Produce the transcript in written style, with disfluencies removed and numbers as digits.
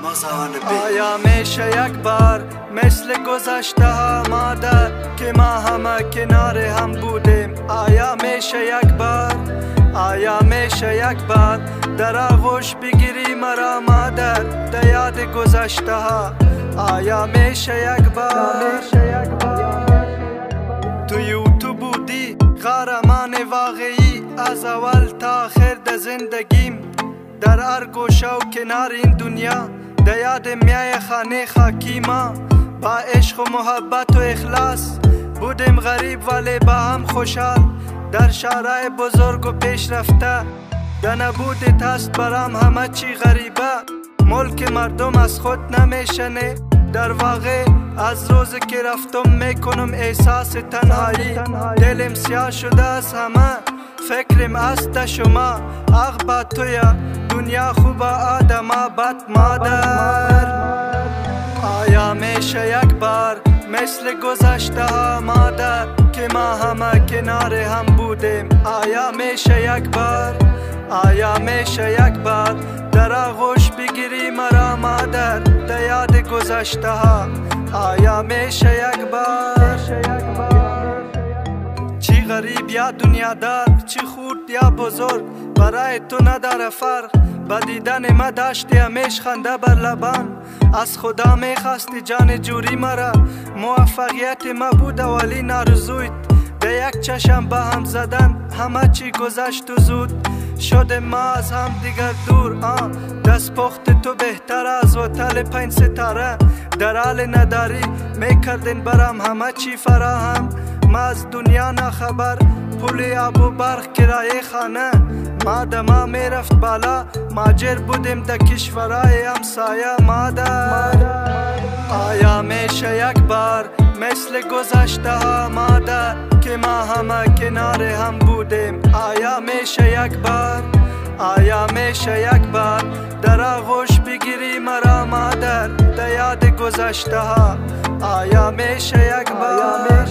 آیا میشه یک بار مثل گذشته ها مادر که ما همه کنار هم بودیم؟ آیا میشه یک بار، آیا میشه یک بار در آغوش بگیری مرا مادر در یاد گذشته ها؟ آیا میشه یک بار؟ تو بودی قهرمان واقعی از اول تا آخر در زندگیم، در هر گوشه و کنار این دنیا در یاد میای خانه خاکی ما. با عشق و محبت و اخلاص بودیم غریب ولی با هم خوشحال، در شهرهای بزرگ و پیش رفته در نبودت هست برام همه چی غریبه. ملک مردم از خود نمیشنه، در واقع از روز که رفتم میکنم احساس تنهایی. دلم سیاه شده از همه، فکرم است شما. آخ با تویا دنیا خوب آدم بد مادر. آیا میشه یک بار مثل گذشته ها مادر که ما همه کنار هم بودیم؟ آیا میشه یک بار، آیا میشه یک بار در آغوش بگیری مرا مادر در یاد گذشته ها؟ آیا میشه یک بار؟ چی غریب یا دنیادار، چی خورد یا بزرگ، برای تو نداره فرق. با دیدن ما داشتی همیش خنده بر لبان، از خدا میخواستی جان جوری مرا. موفقیت ما بود ولی نارضویت، به یک چشم با هم زدن همه چی گذشت و زود شده ما از هم دیگر دور. دست پخت تو بهتر از هتل 5 ستاره، در حال نداری میکردن برام همه چی فراهم. ما از دنیا نخبر، پول آب و برق کرایه خانه، ما دما میرفت بالا، ماجر بودیم در کشورهای همسایه مادر. آیا میشه یک بار مثل گذشته ها مادر که ما همه کنار هم بودیم؟ آیا میشه یک بار، آیا میشه یک بار در آغوش بگیری مرا مادر در یاد گذشته ها؟ آیا میشه یک بار؟